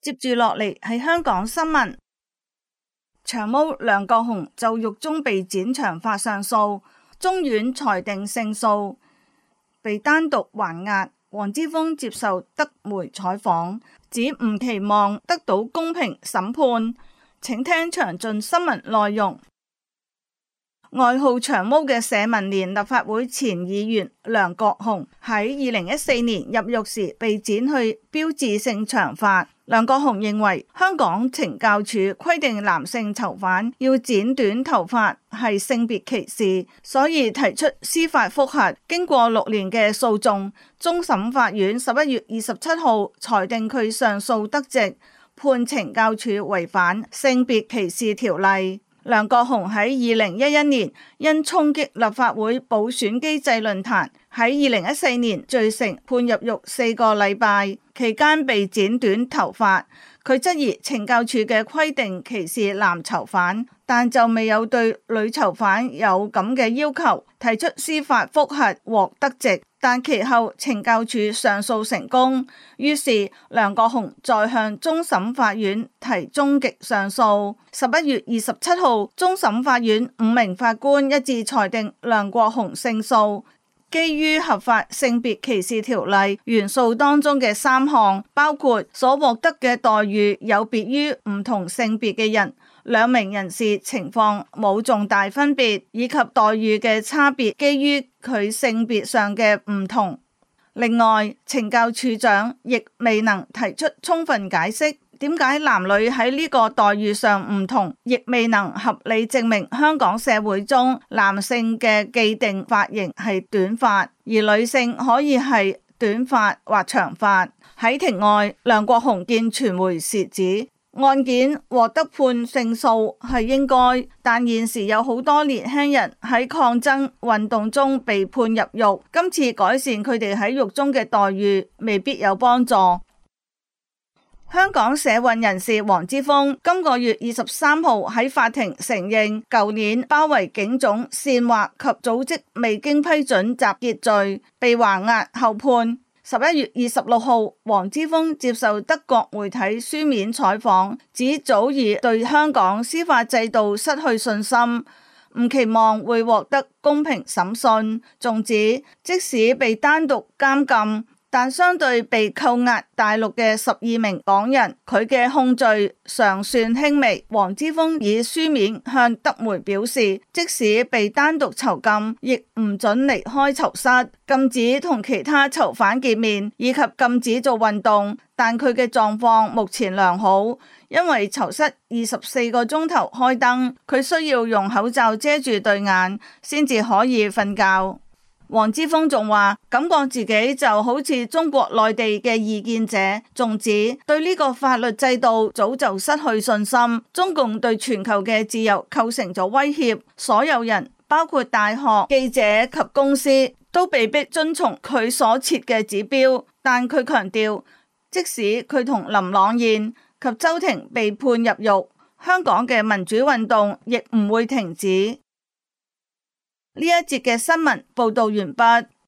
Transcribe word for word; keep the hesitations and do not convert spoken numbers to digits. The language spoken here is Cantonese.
接住落嚟係香港新聞，長毛梁國雄就獄中被剪長髮上訴，中院裁定勝訴，被單獨還押。黃之鋒接受德媒採訪，指唔期望得到公平審判，請聽詳盡新聞內容。外號長毛嘅社民連立法會前議員梁國雄喺二零一四年入獄時被剪去標誌性長髮。梁國雄認為香港懲教署規定男性囚犯要剪短頭髮係性別歧視，所以提出司法覆核。經過六年嘅訴訟，終審法院十一月二十七號裁定佢上訴得直，判懲教署違反性別歧視條例。梁國雄喺二零一一年因衝擊立法會補選機制論壇，喺二零一四年罪成，判入獄四個禮拜，期間被剪短頭髮。佢質疑懲教署嘅規定歧視男囚犯，但就未有對女囚犯有咁嘅要求，提出司法覆核獲得直。但其後懲教署上訴成功，於是梁國雄再向終審法院提終極上訴。十一月二十七號，終審法院五名法官一致裁定梁國雄勝訴。基於合法性別歧視條例元素當中嘅三項，包括所獲得嘅待遇有別於唔同性別嘅人，兩名人士情況冇重大分別，以及待遇嘅差別基於佢性別上嘅唔同。另外，懲教署長亦未能提出充分解釋點解男女喺呢個待遇上唔同，亦未能合理證明香港社會中男性嘅既定髮型係短髮，而女性可以係短髮或長髮。喺庭外，梁國雄見傳媒時指，案件獲得判勝訴係應該，但現時有好多年輕人喺抗爭運動中被判入獄，今次改善佢哋喺獄中嘅待遇未必有幫助。香港社運人士黃之鋒今個月二十三號喺法庭承認舊年包圍警總煽惑及組織未經批准集結罪，被還押後判。十一月二十六號，黃之鋒接受德國媒體書面採訪，指早已對香港司法制度失去信心，唔期望會獲得公平審訊，仲指即使被單獨監禁，但相對被扣押大陸嘅十二名港人，佢嘅控罪尚算輕微。黃之鋒以書面向德媒表示，即使被單獨囚禁，亦唔准離開囚室，禁止同其他囚犯見面，以及禁止做運動。但佢嘅狀況目前良好，因為囚室二十四個鐘頭開燈，佢需要用口罩遮住對眼，先至可以瞓覺。黃之鋒仲話感覺自己就好似中國內地嘅異見者，仲指對呢個法律制度早就失去信心，中共對全球嘅自由構成咗威脅，所有人包括大學、記者及公司都被迫遵從佢所設嘅指標。但佢強調，即使佢同林朗彥及周庭被判入獄，香港嘅民主運動亦唔會停止。呢一節嘅新聞報道完畢。